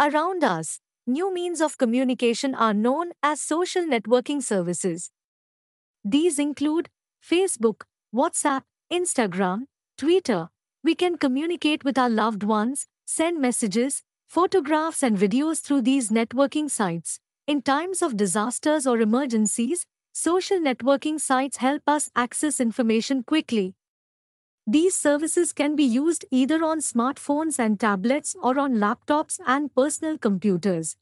Around us, new means of communication are known as social networking services. These include Facebook, WhatsApp, Instagram, Twitter. We can communicate with our loved ones, send messages, photographs, and videos through these networking sites. In times of disasters or emergencies, social networking sites help us access information quickly. These services can be used either on smartphones and tablets or on laptops and personal computers.